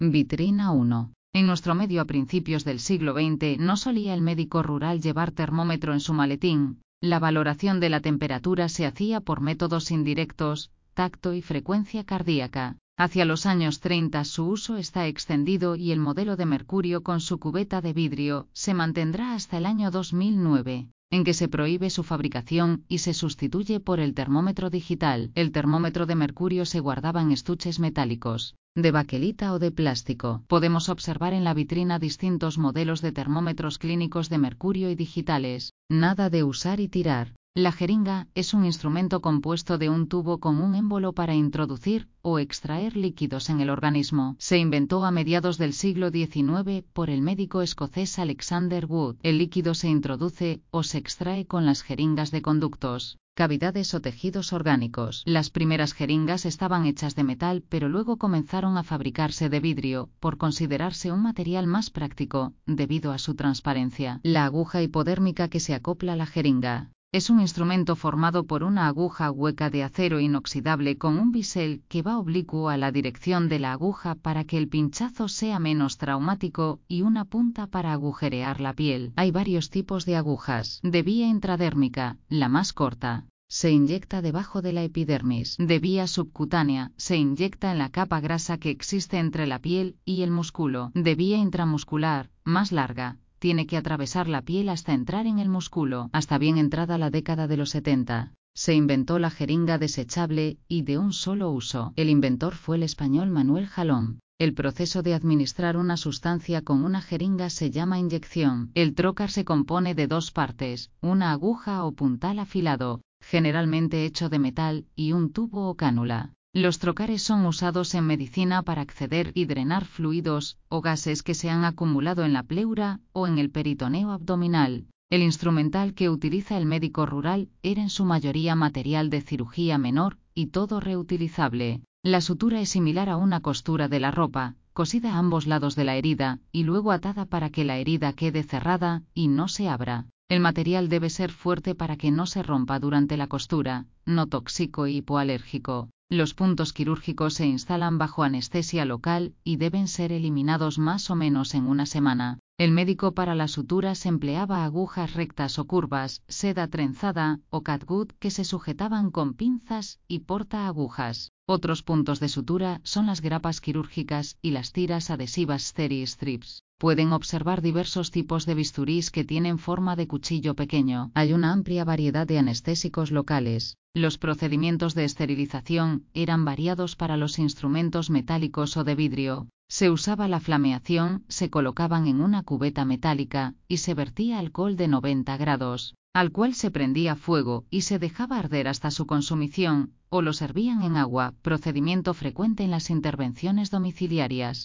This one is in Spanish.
Vitrina 1. En nuestro medio a principios del siglo XX no solía el médico rural llevar termómetro en su maletín. La valoración de la temperatura se hacía por métodos indirectos, tacto y frecuencia cardíaca. Hacia los años 30 su uso está extendido y el modelo de mercurio con su cubeta de vidrio se mantendrá hasta el año 2009, en que se prohíbe su fabricación y se sustituye por el termómetro digital. El termómetro de mercurio se guardaba en estuches metálicos, de baquelita o de plástico. Podemos observar en la vitrina distintos modelos de termómetros clínicos de mercurio y digitales. Nada de usar y tirar. La jeringa es un instrumento compuesto de un tubo con un émbolo para introducir o extraer líquidos en el organismo. Se inventó a mediados del siglo XIX por el médico escocés Alexander Wood. El líquido se introduce o se extrae con las jeringas de conductos, cavidades o tejidos orgánicos. Las primeras jeringas estaban hechas de metal, pero luego comenzaron a fabricarse de vidrio, por considerarse un material más práctico, debido a su transparencia. La aguja hipodérmica que se acopla a la jeringa. Es un instrumento formado por una aguja hueca de acero inoxidable con un bisel que va oblicuo a la dirección de la aguja para que el pinchazo sea menos traumático y una punta para agujerear la piel. Hay varios tipos de agujas. De vía intradérmica, la más corta. Se inyecta debajo de la epidermis. De vía subcutánea, se inyecta en la capa grasa que existe entre la piel y el músculo. De vía intramuscular, más larga. Tiene que atravesar la piel hasta entrar en el músculo. Hasta bien entrada la década de los 70, se inventó la jeringa desechable y de un solo uso. El inventor fue el español Manuel Jalón. El proceso de administrar una sustancia con una jeringa se llama inyección. El trocar se compone de dos partes, una aguja o puntal afilado, generalmente hecho de metal, y un tubo o cánula. Los trocares son usados en medicina para acceder y drenar fluidos o gases que se han acumulado en la pleura o en el peritoneo abdominal. El instrumental que utiliza el médico rural era en su mayoría material de cirugía menor y todo reutilizable. La sutura es similar a una costura de la ropa, cosida a ambos lados de la herida y luego atada para que la herida quede cerrada y no se abra. El material debe ser fuerte para que no se rompa durante la costura, no tóxico y hipoalérgico. Los puntos quirúrgicos se instalan bajo anestesia local y deben ser eliminados más o menos en una semana. El médico para las suturas empleaba agujas rectas o curvas, seda trenzada o catgut que se sujetaban con pinzas y portaagujas. Otros puntos de sutura son las grapas quirúrgicas y las tiras adhesivas Steri-strips. Pueden observar diversos tipos de bisturís que tienen forma de cuchillo pequeño. Hay una amplia variedad de anestésicos locales. Los procedimientos de esterilización eran variados para los instrumentos metálicos o de vidrio. Se usaba la flameación, se colocaban en una cubeta metálica y se vertía alcohol de 90 grados, al cual se prendía fuego y se dejaba arder hasta su consumición, o lo servían en agua, procedimiento frecuente en las intervenciones domiciliarias.